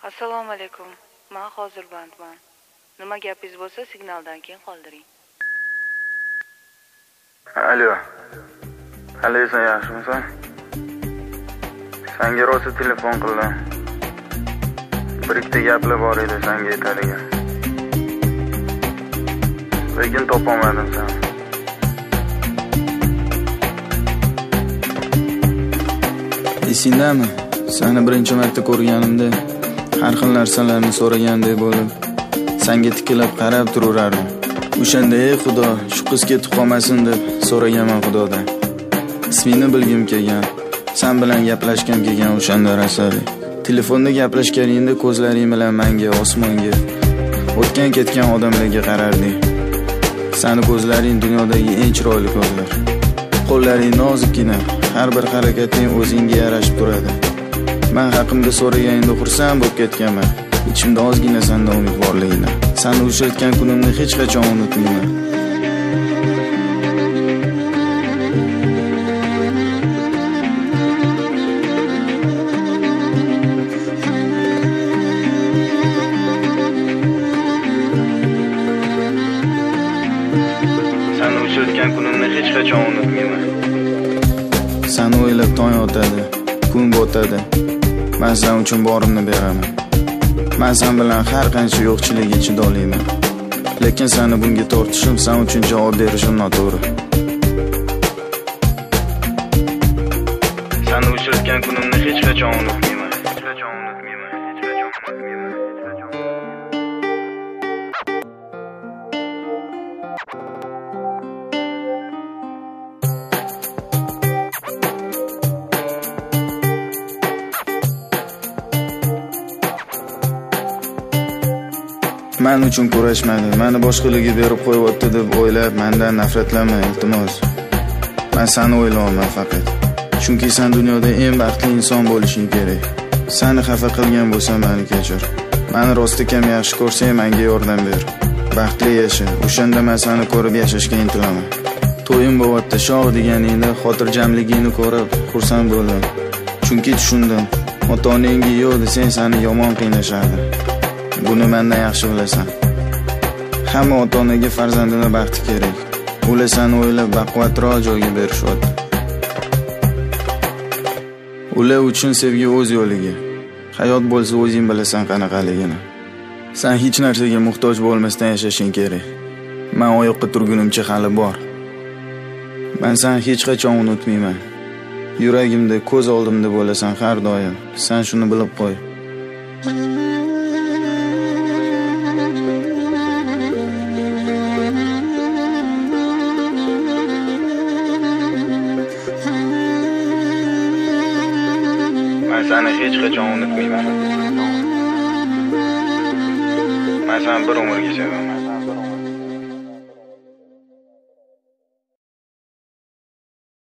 Assalomu alaykum. Men hozir bandman. Nima gapingiz bo'lsa, signaldan keyin qoldiring. Alo. Qalaysan, yaxshimisan? Senga rosa telefon qildim. Bir ikkita gaplar bor edi senga aytadigan. Lekin topolmadim seni. Esingdami? Seni birinchi marta ko'rganimda har xil narsalarni so'ragandek bo'lib, senga tikilib qarab turardim. O'shanda ey Xudo, shu qiz ketib qolmasin deb so'raganman Xudodan. Ismingni bilgim kelgan, sen bilan gaplashgim kelgan o'shanda rasali. Telefonda gaplashganingda ko'zlaring bilan menga, osmonga, o'tgan ketgan odamlarga qararding. Seni ko'zlaring dunyodagi eng chiroyli ko'zlar. Qo'llaring nozikkina, har bir harakating o'zingga yarashib turadi. Men haqimda so'raganingda xursand bo'lib ketganman. Ichimda ozgina sendan umid borligini. Seni uchratgan kunimni hech qachon unutmayman. Seni uchratgan kunimni hech qachon unutmayman. Seni o'ylab tong otadi, kun botadi. Men sen uchun borimni beraman. Men sen bilan har qancha yo'qchilikga chidolayman. Lekin seni bunga tortishim sen uchun javob berishim noto'g'ri. Seni uchratgan kunimni hech qachon unutmayman. Hech qachon unutmayman. Hech qachon unutmayman. Hech qachon. Men uchun kurashmadi, meni boshqalarga berib qo'yibdi deb o'ylab, mendan nafratlanma, iltimos. Men seni o'ylayman faqat. Chunki sen dunyoda eng baxtli inson bo'lishing kerak. Seni xafa qilgan bo'lsam, meni kechir. Meni rostakam yaxshi ko'rsang, menga yordam ber. Baxtli yasha. O'shanda men seni ko'rib yashashga intilaman. To'yim bo'lyapti, shoh deganingda xotirjamligingni ko'rib xursand bo'ldim. Chunki tushundim, ota-onangga yo'q desang, seni yomon qiynashardi. Buni mendan yaxshi bilasan. Hamma ota-onaga farzandini baxti kerak. Ular seni o'ylab baquvvatroq joyga berishyapti. Ular uchun sevgi o'z yo'liga. Hayot bo'lsa o'zing bilasan qanaqaligini. Sen hech narsaga muhtoj bo'lmasdan yashashing kerak. Men oyoqqa turgunimcha hali bor. Men seni hech qachon unutmayman. Yuragimda, ko'z oldimda bo'lasan har doim. Sen shuni bilib qo'y. Men seni hech qachon unutmayman. Men seni bir umrga sevaman.